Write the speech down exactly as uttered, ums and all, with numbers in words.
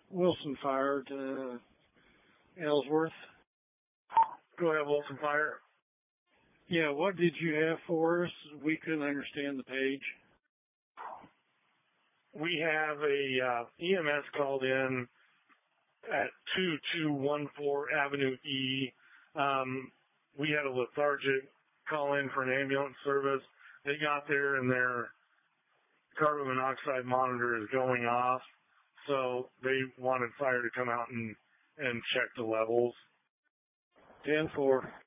Wilson Fire to Ellsworth. Go ahead, Wilson Fire. Yeah, what did you have for us? We couldn't understand the page. We have a uh, E M S called in at two two one four Avenue E. Um, we had a lethargic call in for an ambulance service. They got there and their carbon monoxide monitor is going off, so they wanted fire to come out and, and check the levels. ten four.